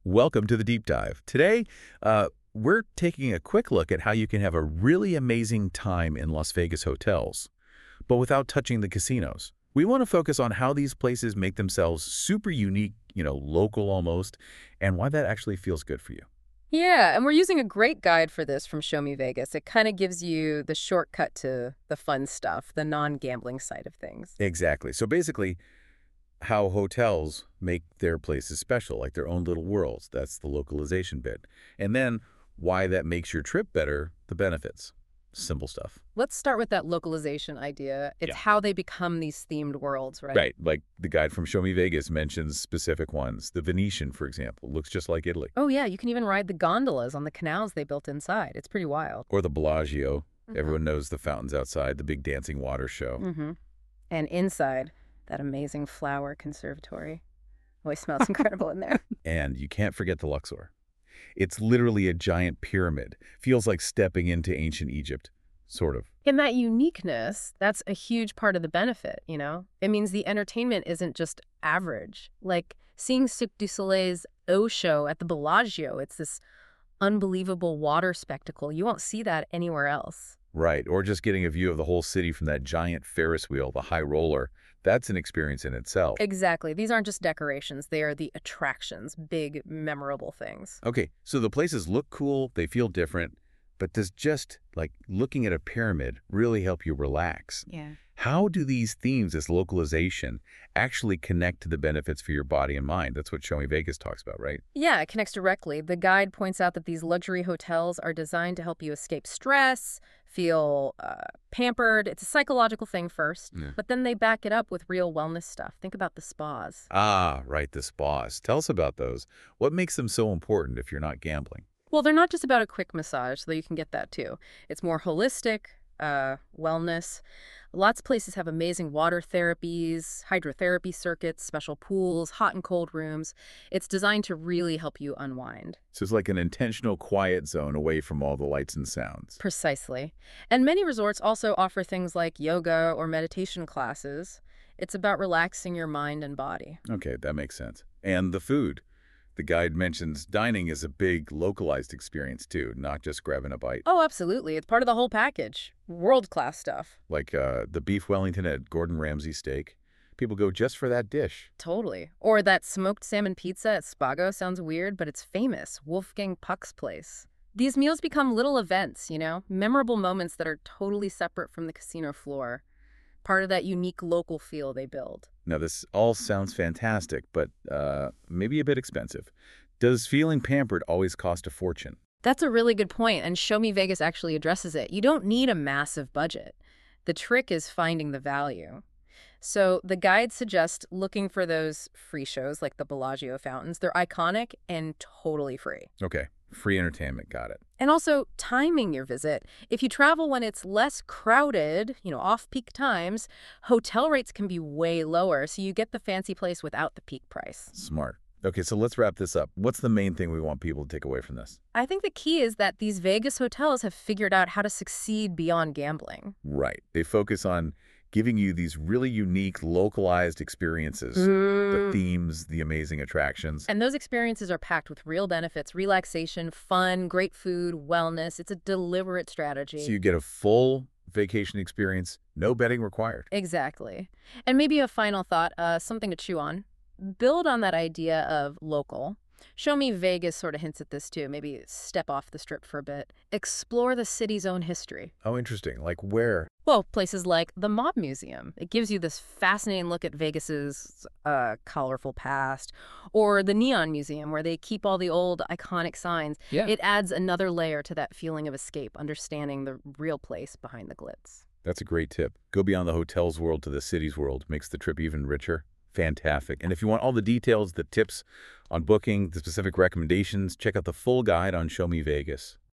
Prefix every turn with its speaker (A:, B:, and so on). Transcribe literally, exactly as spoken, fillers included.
A: Welcome to the Deep Dive. Today, uh, we're taking a quick look at how you can have a really amazing time in Las Vegas hotels, but without touching the casinos. We want to focus on how these places make themselves super unique, you know, local almost, and why that actually feels good for you.
B: Yeah, and we're using a great guide for this from Show Me Vegas. It kind of gives you the shortcut to the fun stuff, the non-gambling side of things.
A: Exactly. So basically, how hotels make their places special, like their own little worlds. That's the localization bit. And then why that makes your trip better, the benefits. Simple stuff.
B: Let's start with that localization idea. It's
A: Yeah.
B: how they become these themed worlds, right?
A: Right. Like the guide from Show Me Vegas mentions specific ones. The Venetian, for example, looks just like Italy.
B: Oh, yeah, you can even ride the gondolas on the canals they built inside. It's pretty wild.
A: Or the Bellagio.
B: Mhm.
A: Everyone knows the fountains outside, the big dancing water show.
B: Mm-hmm. And inside, that amazing flower conservatory. Always smells incredible in there.
A: And you can't forget the Luxor. It's literally a giant pyramid. Feels like stepping into ancient Egypt, sort of.
B: And that uniqueness, that's a huge part of the benefit, you know? It means the entertainment isn't just average. Like seeing Cirque du Soleil's O show at the Bellagio, it's this unbelievable water spectacle. You won't see that anywhere else.
A: Right, or just getting a view of the whole city from that giant Ferris wheel, the high roller. That's an experience in itself.
B: Exactly. These aren't just decorations. They are the attractions, big, memorable things.
A: Okay, so the places look cool, they feel different, but does just, like, looking at a pyramid really help you relax?
B: Yeah.
A: How do these themes, this localization, actually connect to the benefits for your body and mind? That's what Show Me Vegas talks about, right?
B: Yeah, it connects directly. The guide points out that these luxury hotels are designed to help you escape stress, feel uh, pampered. It's a psychological thing first,
A: Yeah.
B: but then they back it up with real wellness stuff. Think about the spas.
A: Ah, right, the spas. Tell us about those. What makes them so important if you're not gambling?
B: Well, they're not just about a quick massage, though you can get that too. It's more holistic, uh, wellness. Lots of places have amazing water therapies, hydrotherapy circuits, special pools, hot and cold rooms. It's designed to really help you unwind.
A: So it's like an intentional quiet zone away from all the lights and sounds.
B: Precisely. And many resorts also offer things like yoga or meditation classes. It's about relaxing your mind and body.
A: Okay, that makes sense. And the food. The guide mentions dining is a big localized experience too, not just grabbing a bite.
B: Oh, absolutely. It's part of the whole package. World-class stuff.
A: Like uh, the beef Wellington at Gordon Ramsay Steak. People go just for that dish.
B: Totally. Or that smoked salmon pizza at Spago sounds weird, but it's famous. Wolfgang Puck's place. These meals become little events, you know? Memorable moments that are totally separate from the casino floor. Part of that unique local feel they build.
A: Now, this all sounds fantastic, but uh, maybe a bit expensive. Does feeling pampered always cost a fortune?
B: That's a really good point, and Show Me Vegas actually addresses it. You don't need a massive budget. The trick is finding the value. So the guide suggests looking for those free shows like the Bellagio fountains. They're iconic and totally free.
A: Okay, free entertainment, got it.
B: And also timing your visit. If you travel when it's less crowded, you know, off-peak times, hotel rates can be way lower, so you get the fancy place without the peak price.
A: Smart. Okay, so let's wrap this up. What's the main thing we want people to take away from this?
B: I think the key is that these Vegas hotels have figured out how to succeed beyond gambling.
A: Right. They focus on giving you these really unique, localized experiences. The themes, the amazing attractions.
B: And those experiences are packed with real benefits, relaxation, fun, great food, wellness. It's a deliberate strategy.
A: So you get a full vacation experience, no betting required.
B: Exactly. And maybe a final thought, uh, something to chew on. Build on that idea of local. Show Me Vegas sort of hints at this too. Maybe step off the strip for a bit. Explore the city's own history.
A: Oh, interesting. Like where?
B: Well, places like the Mob Museum. It gives you this fascinating look at Vegas's uh, colorful past. Or the Neon Museum, where they keep all the old iconic signs.
A: Yeah.
B: It adds another layer to that feeling of escape, understanding the real place behind the glitz.
A: That's a great tip. Go beyond the hotel's world to the city's world. Makes the trip even richer. Fantastic. And if you want all the details, the tips on booking, the specific recommendations, check out the full guide on Show Me Vegas.